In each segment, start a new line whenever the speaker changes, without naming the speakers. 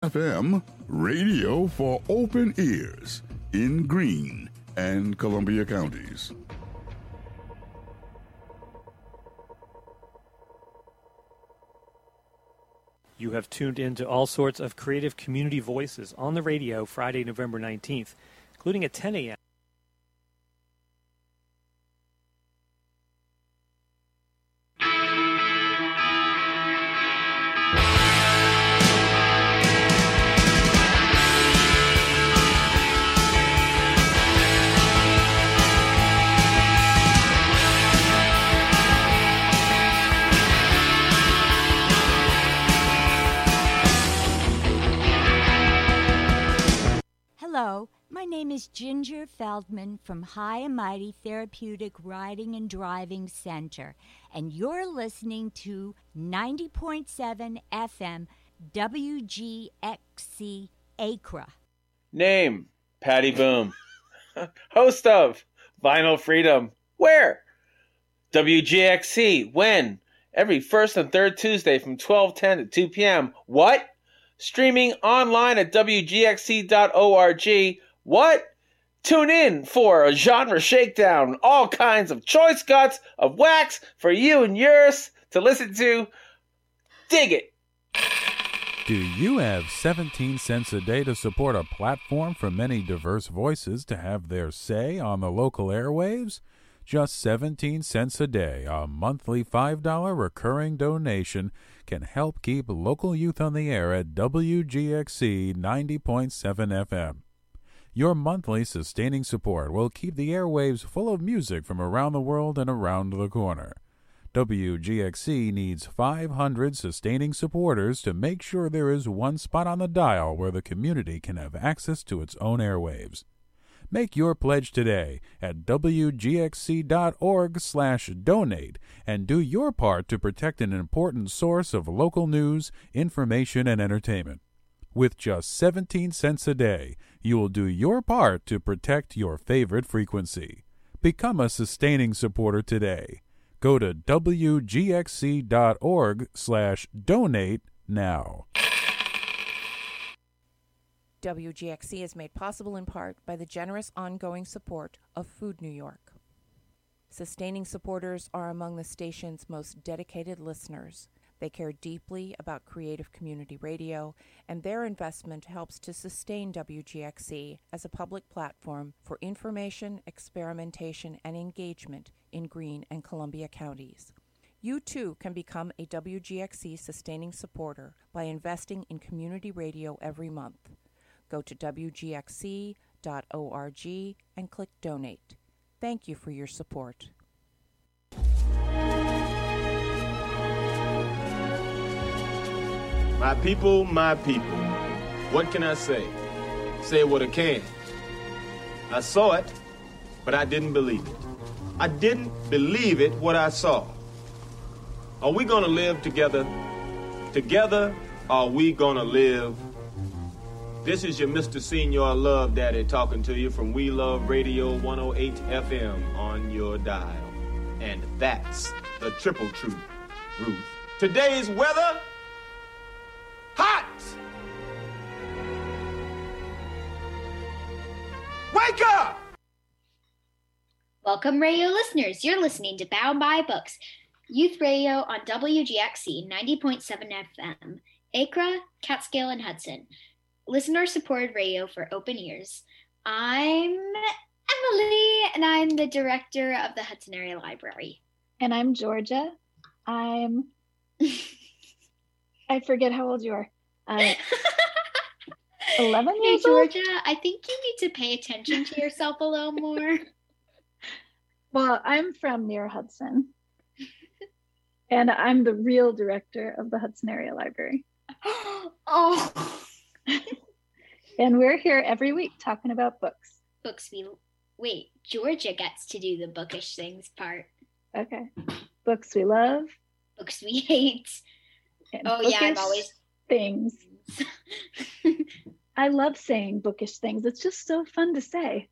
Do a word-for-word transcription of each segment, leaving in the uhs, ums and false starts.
F M, radio for open ears in Greene and Columbia counties.
You have tuned in to all sorts of creative community voices on the radio Friday, November nineteenth, including at ten a.m.
Hello, my name is Ginger Feldman from High and Mighty Therapeutic Riding and Driving Center, and you're listening to ninety point seven F M W G X C Acra.
Name, Patty Boom. Host of Vinyl Freedom. Where? W G X C. When? Every first and third Tuesday from twelve ten to two p.m. What? Streaming online at W G X C dot org. What? Tune in for a genre shakedown. All kinds of choice cuts of wax for you and yours to listen to. Dig it.
Do you have seventeen cents a day to support a platform for many diverse voices to have their say on the local airwaves? Just seventeen cents a day, a monthly five dollars recurring donation can help keep local youth on the air at W G X C ninety point seven F M. Your monthly sustaining support will keep the airwaves full of music from around the world and around the corner. W G X C needs five hundred sustaining supporters to make sure there is one spot on the dial where the community can have access to its own airwaves. Make your pledge today at W G X C dot org slash donate and do your part to protect an important source of local news, information, and entertainment. With just seventeen cents a day, you will do your part to protect your favorite frequency. Become a sustaining supporter today. Go to W G X C dot org slash donate now.
W G X C is made possible in part by the generous ongoing support of Food New York. Sustaining supporters are among the station's most dedicated listeners. They care deeply about creative community radio, and their investment helps to sustain W G X C as a public platform for information, experimentation, and engagement in Greene and Columbia counties. You too can become a W G X C sustaining supporter by investing in community radio every month. Go to W G X C dot org and click Donate. Thank you for your support.
My people, my people, what can I say? Say what I can. I saw it, but I didn't believe it. I didn't believe it what I saw. Are we gonna live together? Together, are we gonna live? This is your Mister Senior Love Daddy talking to you from We Love Radio one oh eight F M on your dial. And that's the triple truth, Ruth. Today's weather, hot! Wake up!
Welcome, radio listeners. You're listening to Bound by Books, youth radio on W G X C ninety point seven F M, Acra, Catskill, and Hudson. Listener-supported radio for open ears. I'm Emily, and I'm the director of the Hudson Area Library.
And I'm Georgia. I'm... I forget how old you are. Um, eleven
Hey,
years old?
Georgia, I think you need to pay attention to yourself a little more.
Well, I'm from near Hudson. And I'm the real director of the Hudson Area Library.
Oh.
And we're here every week talking about books.
Books we... Wait, Georgia gets to do the bookish things part.
Okay. Books we love.
Books we hate.
And
Oh, yeah, I'm
bookish
always...
things. I love saying bookish things. It's just so fun to say.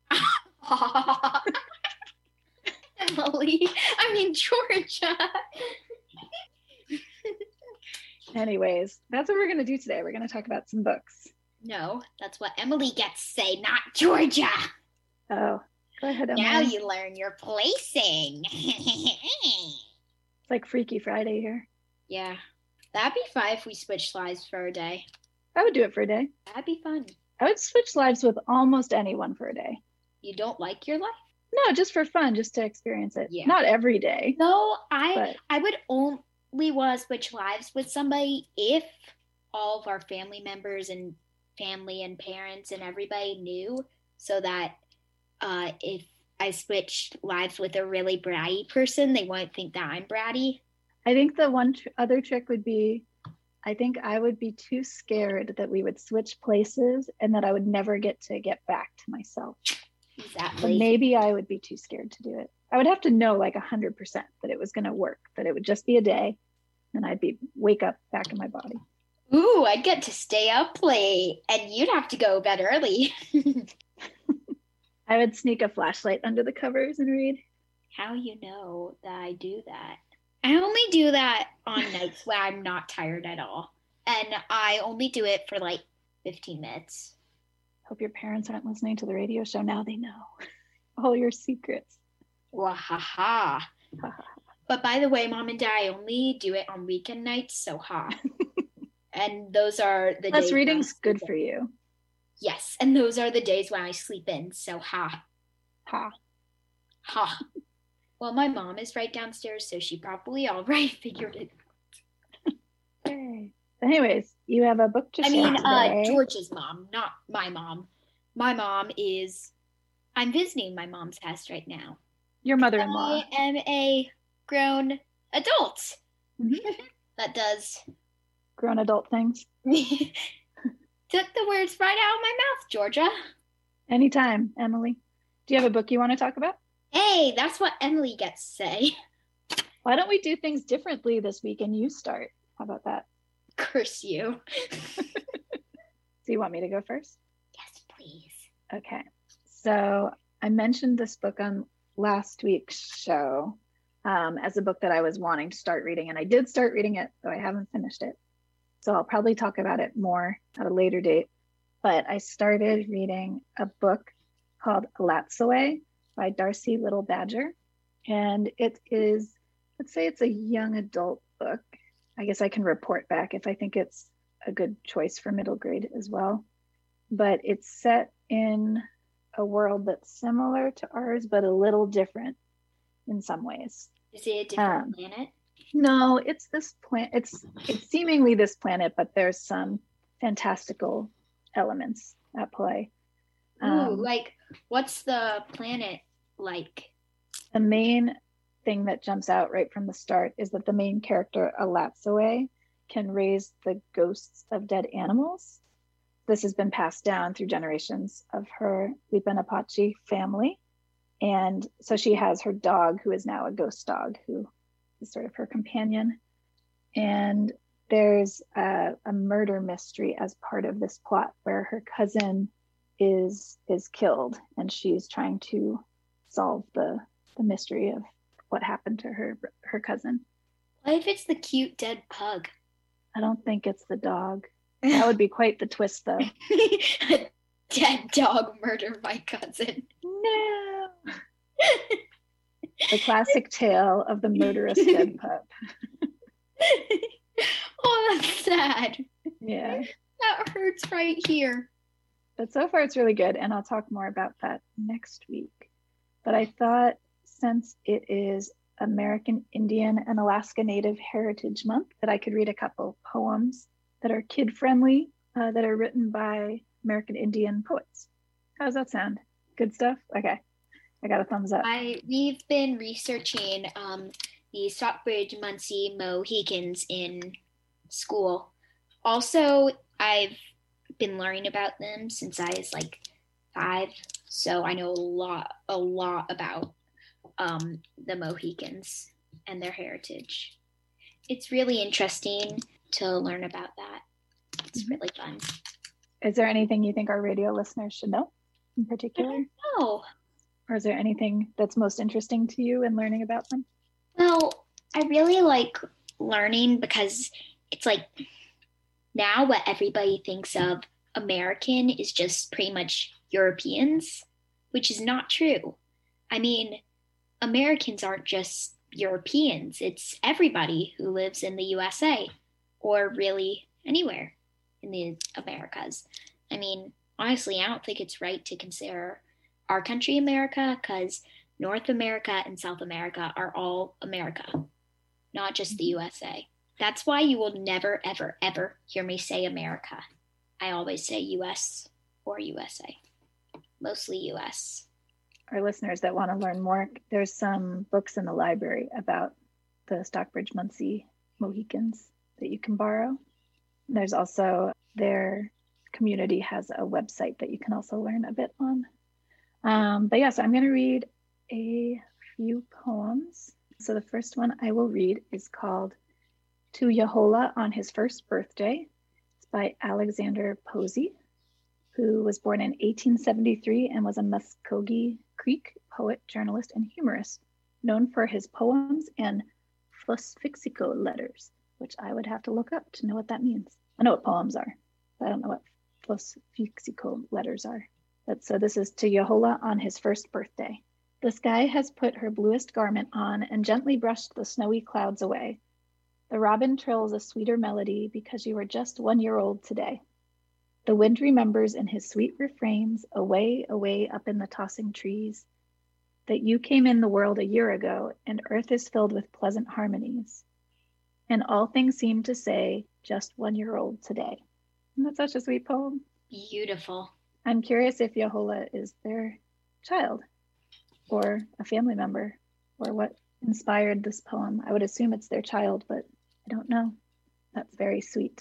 Emily, I mean, Georgia.
Anyways, that's what we're going to do today. We're going to talk about some books.
No, that's what Emily gets to say, not Georgia.
Oh, go ahead, Emily.
Now you learn your placing.
It's like Freaky Friday here.
Yeah. That'd be fun if we switched lives for a day.
I would do it for a day.
That'd be fun.
I would switch lives with almost anyone for a day.
You don't like your life?
No, just for fun, just to experience it.
Yeah.
Not every day.
No, I
but...
I would only want to switch lives with somebody if all of our family members and family and parents and everybody knew, so that uh, if I switched lives with a really bratty person, they wouldn't think that I'm bratty.
I think the one tr- other trick would be, I think I would be too scared that we would switch places and that I would never get to get back to myself.
Exactly.
So maybe I would be too scared to do it. I would have to know like a hundred percent that it was going to work, that it would just be a day and I'd be wake up back in my body.
Ooh, I'd get to stay up late and you'd have to go to bed early.
I would sneak a flashlight under the covers and read.
How you know that I do that? I only do that on nights where I'm not tired at all. And I only do it for like fifteen minutes.
Hope your parents aren't listening to the radio show. Now they know all your secrets.
Wahaha. But by the way, Mom and Dad, I only do it on weekend nights, so ha. And those are the
Plus,
days.
reading's good for you.
Yes, and those are the days when I sleep in, so ha.
Ha.
Ha. Well, my mom is right downstairs, so she probably already figured it out.
Hey. Anyways, you have a book to
I
share
mean, uh,
today.
George's mom, not my mom. My mom is, I'm visiting my mom's house right now.
Your mother-in-law.
I am a grown adult
mm-hmm.
that does
grown adult things.
Took the words right out of my mouth, Georgia.
Anytime, Emily. Do you have a book you want to talk about?
Hey, that's what Emily gets to say.
Why don't we do things differently this week and you start? How about that?
Curse you.
So you want me to go first?
Yes, please.
Okay. So I mentioned this book on last week's show um, as a book that I was wanting to start reading, and I did start reading it, though I haven't finished it. So I'll probably talk about it more at a later date. But I started reading a book called Latsoe by Darcy Little Badger. And it is, let's say it's a young adult book. I guess I can report back if I think it's a good choice for middle grade as well. But it's set in a world that's similar to ours, but a little different in some ways.
Is it a different
um,
planet?
No, it's this planet. It's it's seemingly this planet, but there's some fantastical elements at play.
Ooh,
Um,
like, what's the planet like?
the main thing that jumps out right from the start is that the main character, Alatsoe, can raise the ghosts of dead animals. This has been passed down through generations of her Lipa-Apache family. And so she has her dog, who is now a ghost dog, who is sort of her companion. And there's a, a murder mystery as part of this plot where her cousin is is killed, and she's trying to solve the, the mystery of what happened to her her cousin.
What if it's the cute dead pug?
I don't think it's the dog. That would be quite the twist, though.
A dead dog murdered my cousin.
No. The classic tale of the murderous dead pup.
Oh, that's sad.
Yeah.
That hurts right here.
But so far it's really good, and I'll talk more about that next week. But I thought, since it is American Indian and Alaska Native Heritage Month, that I could read a couple poems that are kid-friendly, uh, that are written by American Indian poets. How does that sound? Good stuff? Okay. I got a thumbs up.
I we've been researching um, the Stockbridge Munsee Mohicans in school. Also, I've been learning about them since I was like five, so I know a lot, a lot about um, the Mohicans and their heritage. It's really interesting to learn about that. It's
Mm-hmm.
really fun.
Is there anything you think our radio listeners should know in particular?
Oh,
Or is there anything that's most interesting to you in learning about them?
well, I really like learning because it's like now what everybody thinks of American is just pretty much Europeans, which is not true. I mean, Americans aren't just Europeans. It's everybody who lives in the U S A or really anywhere in the Americas. I mean, honestly, I don't think it's right to consider our country America because North America and South America are all America, not just the U S A. That's why you will never, ever, ever hear me say America. I always say U S or U S A, mostly U S.
Our listeners that want to learn more, there's some books in the library about the Stockbridge Munsee Mohicans that you can borrow. There's also their community has a website that you can also learn a bit on. Um, but yeah, so I'm going to read a few poems. So the first one I will read is called To Yahola on His First Birthday. It's by Alexander Posey, who was born in eighteen seventy-three and was a Muskogee Creek poet, journalist, and humorist, known for his poems and Flusfixico letters, which I would have to look up to know what that means. I know what poems are, but I don't know what Flusfixico letters are. But so this is To Yahola on His First Birthday. The sky has put her bluest garment on and gently brushed the snowy clouds away. The robin trills a sweeter melody because you were just one year old today. The wind remembers in his sweet refrains, away, away up in the tossing trees, that you came in the world a year ago and earth is filled with pleasant harmonies. And all things seem to say, just one year old today. Isn't that such a sweet poem?
Beautiful.
I'm curious if Yahola is their child or a family member or what inspired this poem. I would assume it's their child, but I don't know. That's very sweet.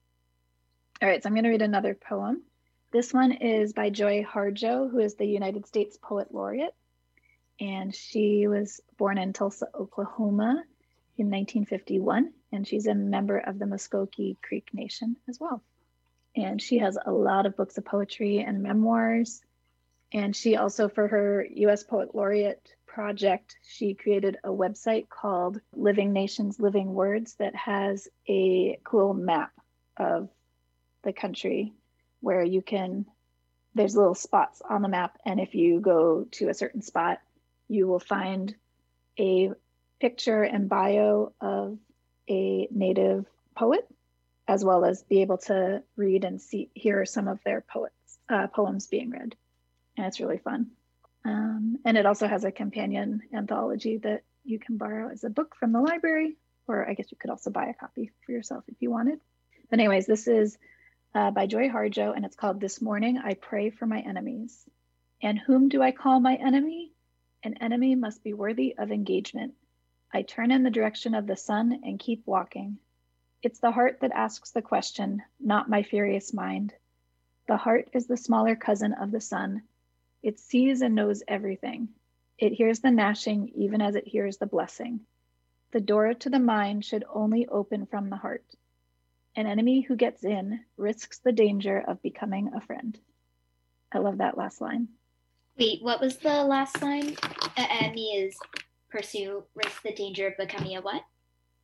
All right, so I'm going to read another poem. This one is by Joy Harjo, who is the United States Poet Laureate. And she was born in Tulsa, Oklahoma in nineteen fifty-one. And she's a member of the Muskogee Creek Nation as well. And she has a lot of books of poetry and memoirs. And she also, for her U S Poet Laureate project, she created a website called Living Nations, Living Words that has a cool map of the country where you can, there's little spots on the map. And if you go to a certain spot, you will find a picture and bio of a native poet, as well as be able to read and see, hear some of their poets, uh, poems being read. And it's really fun. Um, and it also has a companion anthology that you can borrow as a book from the library, or I guess you could also buy a copy for yourself if you wanted. But anyways, this is uh, by Joy Harjo, and it's called This Morning I Pray for My Enemies. And whom do I call my enemy? An enemy must be worthy of engagement. I turn in the direction of the sun and keep walking. It's the heart that asks the question, not my furious mind. The heart is the smaller cousin of the sun. It sees and knows everything. It hears the gnashing even as it hears the blessing. The door to the mind should only open from the heart. An enemy who gets in risks the danger of becoming a friend. I love that last line.
Wait, what was the last line? The enemy is pursue, risk the danger of becoming a what?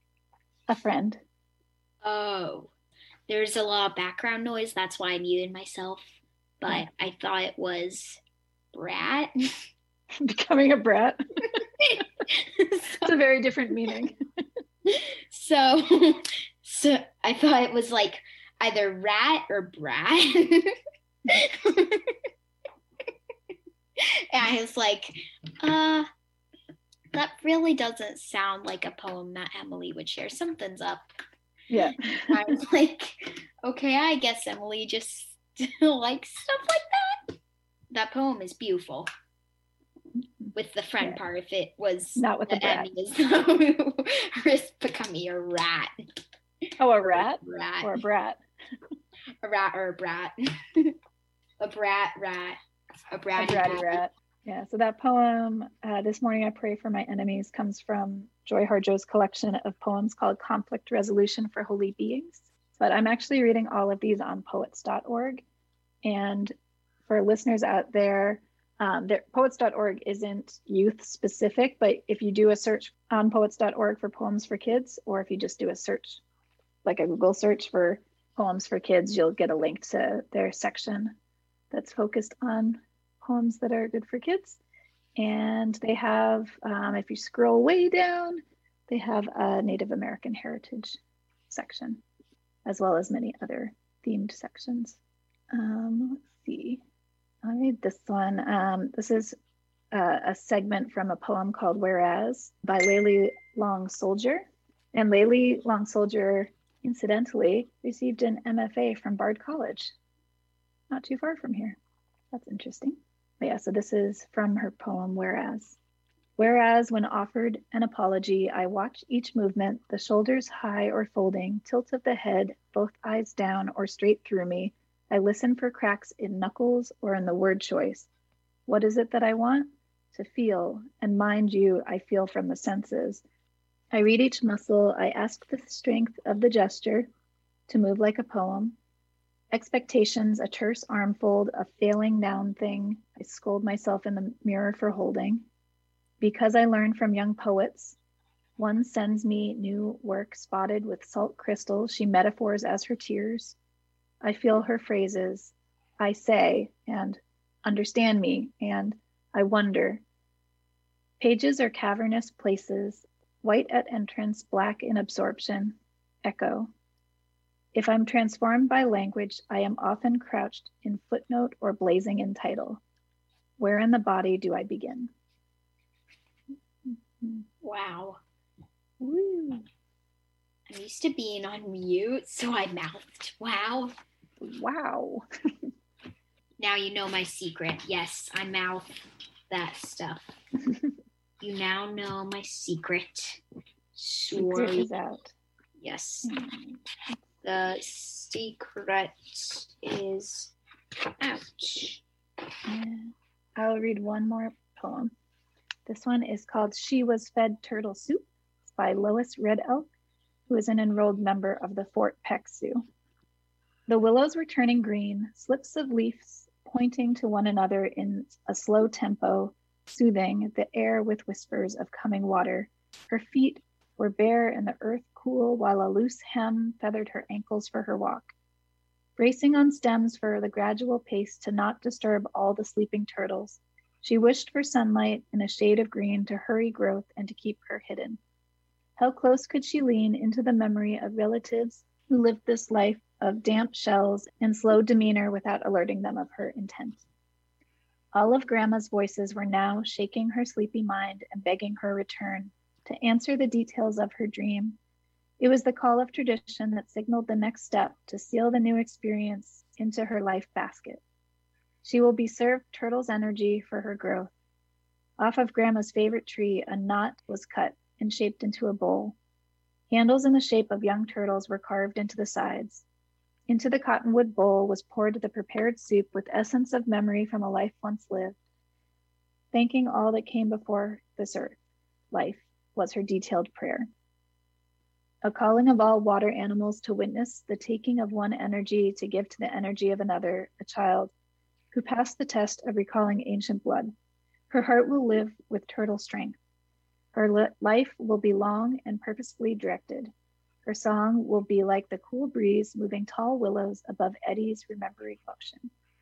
A friend.
Oh, there's a lot of background noise. That's why I muted myself. But yeah. I thought it was brat.
Becoming a brat. It's a very different meaning.
So, so I thought it was like either rat or brat. And I was like, uh, that really doesn't sound like a poem that Emily would share. Something's up.
Yeah.
I was like, okay, I guess Emily just likes stuff like that. That poem is beautiful. With the friend yeah. part, if it was
not with the, the brat.
Risk becoming a rat.
Oh, a rat?
Rat.
Or a brat.
A rat or a brat. A brat, rat. A bratty,
a bratty rat. rat. Yeah, so that poem, uh, This Morning I Pray for My Enemies, comes from Joy Harjo's collection of poems called Conflict Resolution for Holy Beings. But I'm actually reading all of these on poets dot org. And for listeners out there, um, there poets dot org isn't youth specific, but if you do a search on poets dot org for poems for kids, or if you just do a search like a Google search for poems for kids, you'll get a link to their section that's focused on poems that are good for kids. And they have, um, if you scroll way down, they have a Native American heritage section, as well as many other themed sections. Um, let's see, I'll read this one. Um, this is uh, a segment from a poem called Whereas by Layli Long Soldier. And Layli Long Soldier, incidentally, received an M F A from Bard College, not too far from here. That's interesting. But yeah, so this is from her poem, Whereas. Whereas when offered an apology, I watch each movement, the shoulders high or folding, tilt of the head, both eyes down or straight through me. I listen for cracks in knuckles or in the word choice. What is it that I want? To feel, and mind you, I feel from the senses. I read each muscle, I ask the strength of the gesture to move like a poem. Expectations, a terse arm fold, a failing noun thing. I scold myself in the mirror for holding. Because I learn from young poets, one sends me new work spotted with salt crystals. She metaphors as her tears. I feel her phrases. I say, and understand me, and I wonder. Pages are cavernous places, white at entrance, black in absorption, echo. If I'm transformed by language, I am often crouched in footnote or blazing in title. Where in the body do I begin?
Wow.
Woo.
I'm used to being on mute, so I mouthed, wow.
Wow.
Now you know my secret. Yes, I mouth that stuff. You now know my secret.
Secret is out.
Yes. The secret is out.
And I'll read one more poem. This one is called She Was Fed Turtle Soup. It's by Lois Red Elk, who is an enrolled member of the Fort Peck Sioux. The willows were turning green, slips of leaves pointing to one another in a slow tempo, soothing the air with whispers of coming water. Her feet were bare and the earth cool, while a loose hem feathered her ankles for her walk. Bracing on stems for the gradual pace to not disturb all the sleeping turtles, she wished for sunlight in a shade of green to hurry growth and to keep her hidden. How close could she lean into the memory of relatives who lived this life of damp shells and slow demeanor without alerting them of her intent? All of Grandma's voices were now shaking her sleepy mind and begging her return to answer the details of her dream. It was the call of tradition that signaled the next step to seal the new experience into her life basket. She will be served turtle's energy for her growth. Off of Grandma's favorite tree, a knot was cut and shaped into a bowl. Handles in the shape of young turtles were carved into the sides. Into the cottonwood bowl was poured the prepared soup with essence of memory from a life once lived. Thanking all that came before this earth, life, was her detailed prayer. A calling of all water animals to witness the taking of one energy to give to the energy of another, a child who passed the test of recalling ancient blood. Her heart will live with turtle strength. Her li- life will be long and purposefully directed. Her song will be like the cool breeze moving tall willows above eddies remembering ocean.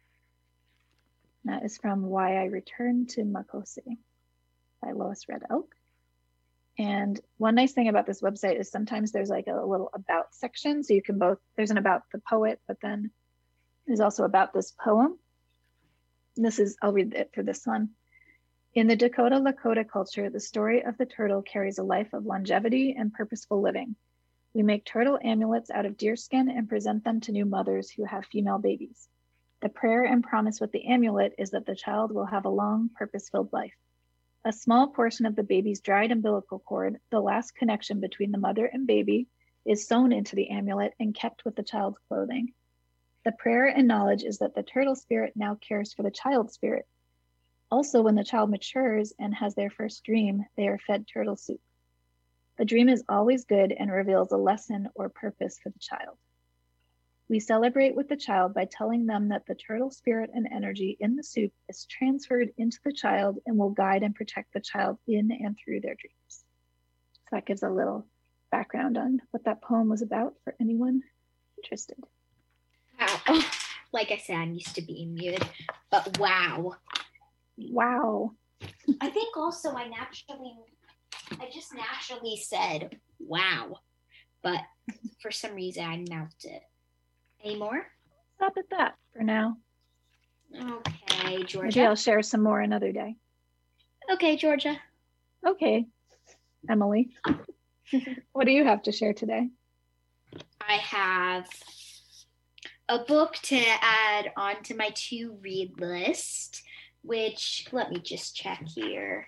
That is from Why I Returned to Makosi by Lois Red Elk. And one nice thing about this website is sometimes there's like a little about section. So you can both, there's an about the poet, but then there's also about this poem. This is, I'll read it for this one. In the Dakota Lakota culture, the story of the turtle carries a life of longevity and purposeful living. We make turtle amulets out of deerskin and present them to new mothers who have female babies. The prayer and promise with the amulet is that the child will have a long, purpose-filled life. A small portion of the baby's dried umbilical cord, the last connection between the mother and baby, is sewn into the amulet and kept with the child's clothing. The prayer and knowledge is that the turtle spirit now cares for the child spirit. Also, when the child matures and has their first dream, they are fed turtle soup. The dream is always good and reveals a lesson or purpose for the child. We celebrate with the child by telling them that the turtle spirit and energy in the soup is transferred into the child and will guide and protect the child in and through their dreams. So that gives a little background on what that poem was about for anyone interested.
Wow. Like I said, I'm used to being muted, but wow.
Wow.
I think also I naturally, I just naturally said wow, but for some reason I mouthed it. Any more?
Stop at that for now.
Okay, Georgia.
Maybe I'll share some more another day.
Okay, Georgia.
Okay, Emily. What do you have to share today?
I have a book to add onto my to read list, which let me just check here.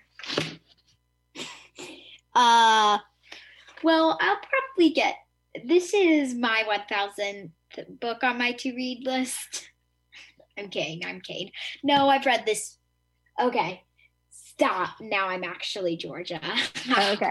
Uh, well, I'll probably get, this is my one thousandth book on my to read list. I'm kidding, I'm kidding. No, I've read this. Okay, stop. Now I'm actually Georgia.
Oh, okay.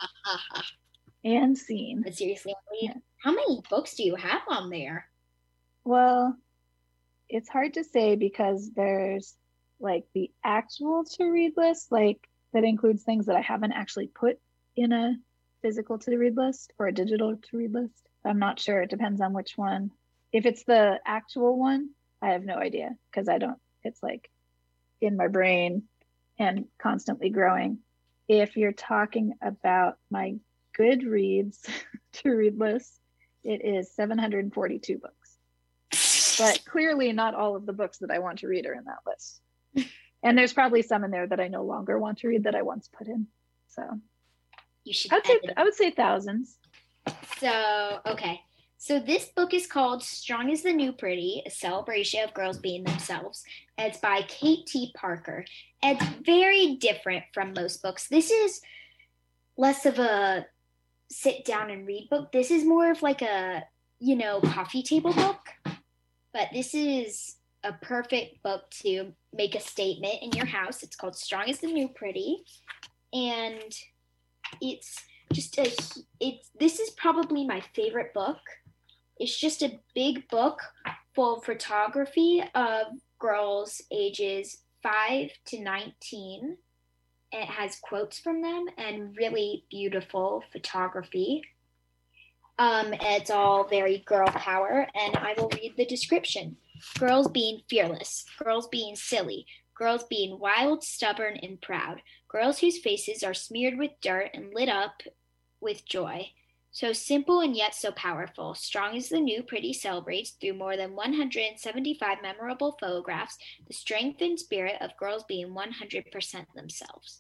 And scene.
But seriously, Emily, yeah. How many books do you have on there?
Well, it's hard to say because there's like the actual to read list, like that includes things that I haven't actually put in a physical to read list or a digital to read list. I'm not sure. It depends on which one. If it's the actual one, I have no idea because I don't, it's like in my brain and constantly growing. If you're talking about my Goodreads to read list, it is seven hundred forty-two books. But clearly not all of the books that I want to read are in that list. And there's probably some in there that I no longer want to read that I once put in. So
you should
I would say, I would say thousands.
So, okay. So this book is called Strong is the New Pretty, a celebration of girls being themselves. And it's by Kate T. Parker. And it's very different from most books. This is less of a sit down and read book. This is more of like a, you know, coffee table book. But this is a perfect book to make a statement in your house. It's called Strong is the New Pretty. And it's just a, it's, this is probably my favorite book. It's just a big book full of photography of girls ages five to nineteen. It has quotes from them and really beautiful photography. Um, it's all very girl power, and I will read the description. Girls being fearless, girls being silly, girls being wild, stubborn, and proud, girls whose faces are smeared with dirt and lit up with joy. So simple and yet so powerful. Strong is the New Pretty celebrates through more than one hundred seventy-five memorable photographs the strength and spirit of girls being one hundred percent themselves.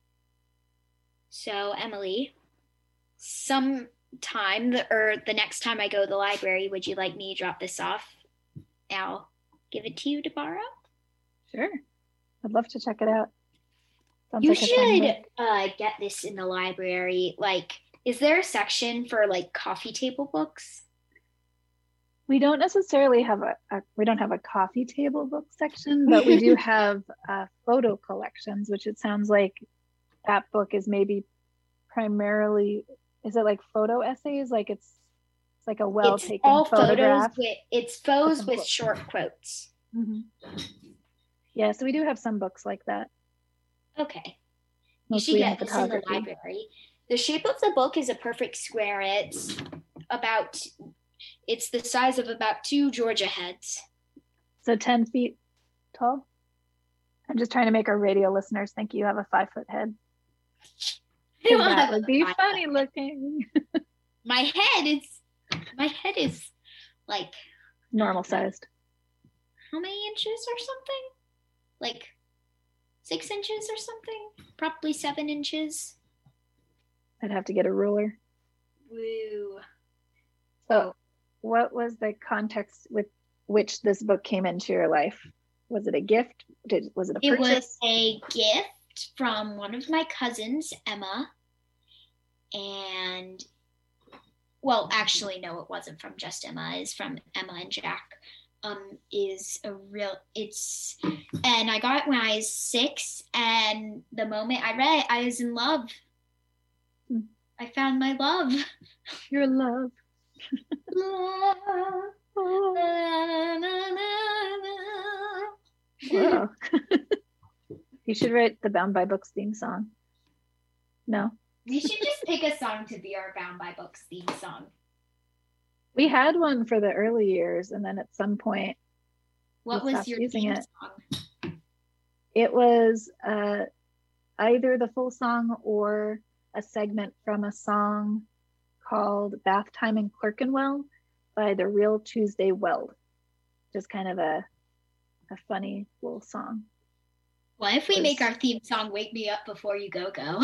So Emily, sometime the or the next time I go to the library, would you like me to drop this off? I'll give it to you to borrow.
Sure, I'd love to check it out. Sounds
you
like
should uh, get this in the library. Like, is there a section for like coffee table books?
We don't necessarily have a, a we don't have a coffee table book section, but we do have uh, photo collections, which it sounds like that book is maybe primarily, is it like photo essays? Like it's it's like a well taken
all
photograph.
Photos with, it's photos with short quotes.
Mm-hmm. Yeah, so we do have some books like that.
Okay.
Mostly
you should get
in
this in the library. The shape of the book is a perfect square. It's about, it's the size of about two Georgia heads.
So ten feet tall? I'm just trying to make our radio listeners think you have a five foot head. That would be funny head. Looking.
My head is, my head is like.
Normal sized.
How many inches or something? Like six inches or something? Probably seven inches.
I'd have to get a ruler.
Woo.
So what was the context with which this book came into your life? Was it a gift? Did was it a purchase?
It was a gift from one of my cousins, Emma. And, well, actually, no, it wasn't from just Emma. It's from Emma and Jack. Um, is a real, it's, and I got it when I was six. And the moment I read it, I was in love. I found my love.
Your love.
Love.
Oh.
Na, na, na, na.
Wow. You should write the Bound by Books theme song. No.
We should just pick a song to be our Bound by Books theme song.
We had one for the early years, and then at some point,
what
we
was
stopped
your
using
theme
it.
song?
It was uh, either the full song or a segment from a song called Bath Time in Clerkenwell by the Real Tuesday Weld. Just kind of a a funny little song.
What if we
Was-
make our theme song Wake Me Up Before You Go Go?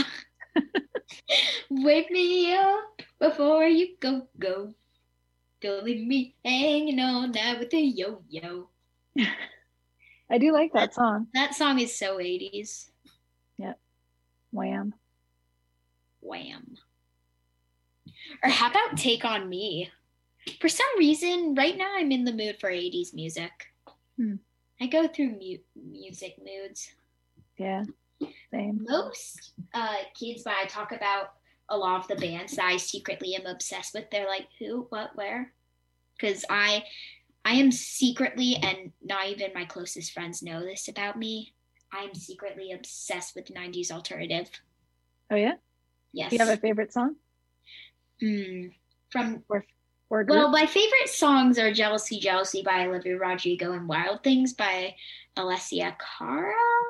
Wake me up before you go go. Don't leave me hanging all night with a yo-yo.
I do like that song.
That song is so eighties.
Yep. Wham.
Wham. Or how about Take On Me? For some reason, right now I'm in the mood for eighties music.
Hmm.
I go through mu- music moods.
Yeah. Same.
Most uh, kids, when I talk about a lot of the bands that I secretly am obsessed with, they're like, who, what, where? Because I, I am secretly, and not even my closest friends know this about me, I'm secretly obsessed with nineties alternative.
Oh yeah?
Yes.
Do you have a favorite song?
Mm, from
Or or group?
Well, my favorite songs are Jealousy, Jealousy by Olivia Rodrigo and Wild Things by Alessia Cara.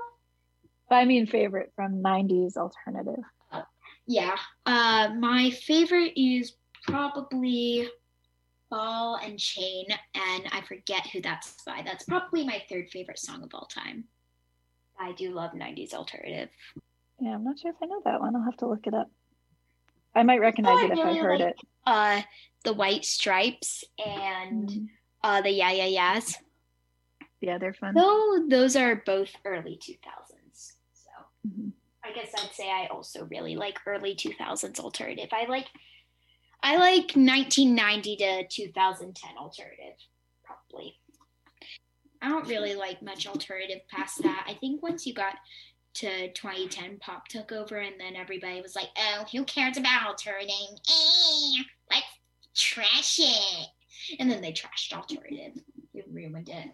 I mean favorite from nineties alternative.
Yeah. Uh, my favorite is probably Ball and Chain, and I forget who that's by. That's probably my third favorite song of all time. I do love nineties alternative.
Yeah, I'm not sure if I know that one. I'll have to look it up. I might recognize
Oh,
it if
really
I heard
like-
it.
Uh, the White Stripes and
Mm.
uh, the Yeah Yeah Yeahs.
Yeah, they're fun.
Though those are both early two thousands. So
Mhm.
I guess I'd say I also really like early two thousands alternative. I like I like nineteen ninety to two thousand ten alternative, probably. I don't really like much alternative past that. I think once you got to twenty ten, pop took over, and then everybody was like, oh, who cares about alternating? Eh, let's trash it. And then they trashed alternative. It ruined it.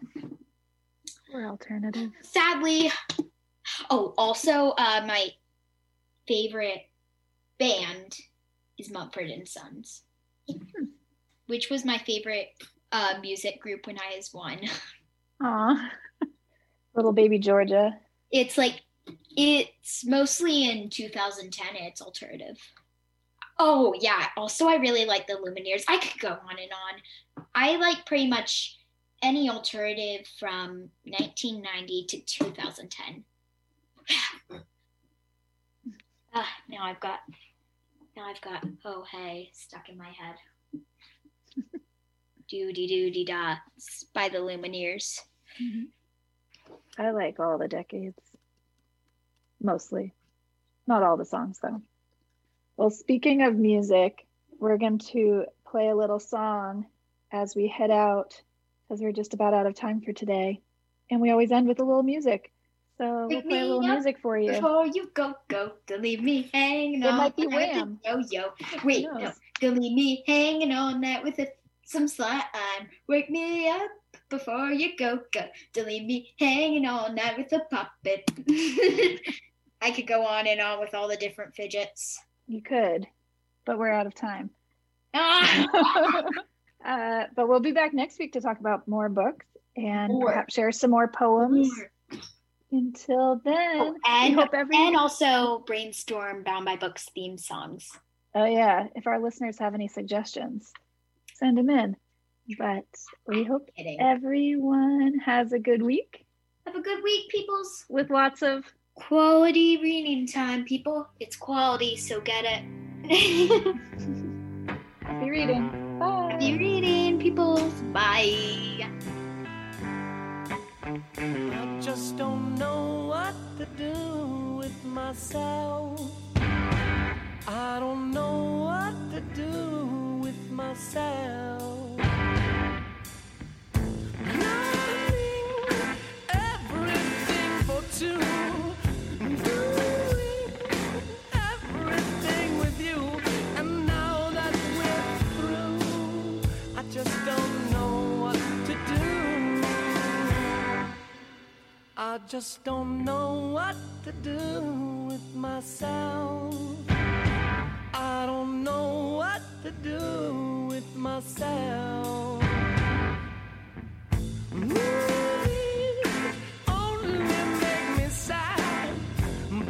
Or alternative.
Sadly. Oh, also, uh, my favorite band is Mumford and Sons, which was my favorite uh, music group when I was one.
Aw. Little baby Georgia.
It's like, it's mostly in two thousand ten, it's alternative. Oh, yeah. Also, I really like the Lumineers. I could go on and on. I like pretty much any alternative from nineteen ninety to two thousand ten. Ah, now I've got, now I've got, oh, hey, stuck in my head. Doody doody da by the Lumineers.
I like all the decades. Mostly. Not all the songs, though. Well, speaking of music, we're going to play a little song as we head out, because we're just about out of time for today. And we always end with a little music. So we'll
Wake
play a
me
little
up
music for you.
Before you go, go, don't leave me hanging
It
on
might be
night with
Wham.
a yo-yo. Wait,
Who
no,
knows?
don't leave me hanging on that with a, some slime. Wake me up before you go, go, don't leave me hanging all night with a puppet. I could go on and on with all the different fidgets.
You could, but we're out of time.
Ah!
uh, but we'll be back next week to talk about more books and
More.
perhaps share some more poems. Until then,
Oh, and,
we hope every-
and also brainstorm Bound by Books theme songs.
Oh yeah, if our listeners have any suggestions, send them in. But we hope
Kidding.
everyone has a good week
Have a good week, peoples.
with lots of
Quality reading time, people. It's quality, so get it.
happy reading. Bye.
Happy reading, peoples. Bye.
I just don't know what to do with myself. I don't know what to do with myself. Learning everything for two, doing everything with you, and now that we're through, I just don't know what to do. I just don't know what to do with myself. I don't know what to do with myself. Ooh.